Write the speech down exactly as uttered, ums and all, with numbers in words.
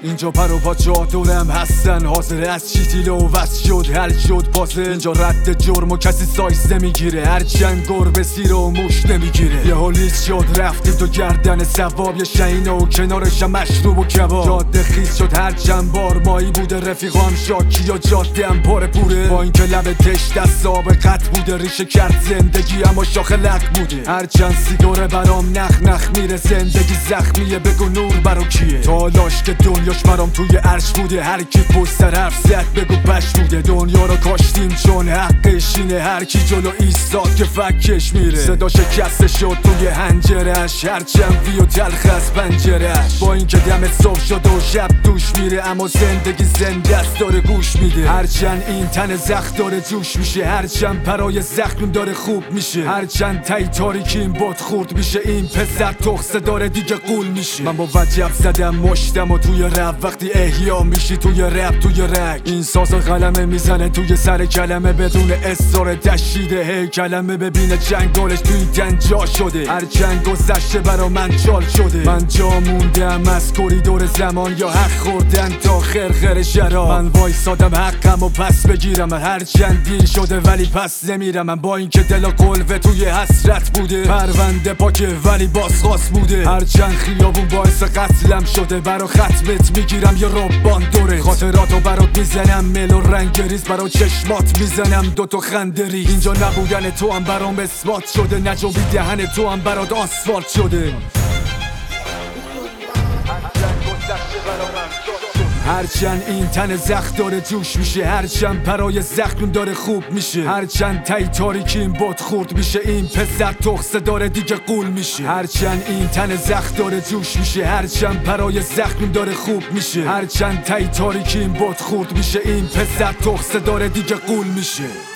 اینجا پر و پا دورم هستن حاضر از چیتیل و وست شد حل شد بازه. اینجا رد جرم و کسی سایز نمیگیره، هر چند گربه سیر و موش نمیگیره. یه هولیز شد رفتیم تو گردن ثواب، یه شهینه و کنارشم مشروب و کباب. جاده خیز شد هر چند بار مایی بوده، رفیقام شاکی و جاده هم پر پوره. با اینکه لب تشت از سابقت بوده، ریشه کرد زندگی اما شاخ لق بوده. هر چند سیگاره برام نخ نخ میره، زندگی زخمیه بگو نور برا کیه. تالاش که دنیاش برام توی عرش بوده، هر کی پشت سر حرف زد بگو بش بوده. دنیا رو کاشتیم چون حقش اینه، هر کی جلو ایستاد که فکش میره. صدا شکسته شد توی هنجرش، هر چند وی و تلخ از پنجرش. با اینکه دم صبح شد و شب دوش میره، اما زندگی زنده است داره گوش میده. هرچند این تن زخم داره جوش میشه، هرچند پرای زخم داره خوب میشه، هرچند تای تاریکی این باد خورد میشه، این پسر تخصه داره دیگه قول میشه. من با وجب زدم مشتم و توی رپ، وقتی احیا میشی توی رپ توی رگ. این ساز قلمه میزنه توی سر کلمه، بدون اصرار تشیده هی کلمه. ببینه جنگالش توی تن جا شده، هرچند گذشته برا من جال شده. من جا موندم از کوریدور زمان، یا حق خوردن تا خرخر شراب. من وایسادم حقم و پس بگیرم، هرچند دیر شده ولی پس نمیرم. من با اینکه دل و قلبه توی حسرت بوده، پرونده پاکه ولی باز خاص بوده. هرچند خیابون باعث قتلم شده، برا ختمت میگیرم یا ربان دوره. خاطراتو برات میزنم مل و رنگ ریز، برا چشمات میزنم دوتا خنده ریز. اینجا نبودن تو هم برام اثبات شده، نجوی دهن تو هم برات آسفالت شده. هرچند این تن زخم داره جوش میشه، هرچند پرای زخم داره خوب میشه، هرچند تای تاریکی این باد خورد میشه، این پسر تخصه داره دیگه قول میشه. هرچند این تن زخم داره جوش میشه، هرچند پرای زخم داره خوب میشه، هرچند تای تاریکی این باد خورد میشه، این پسر تخصه داره دیگه قول میشه.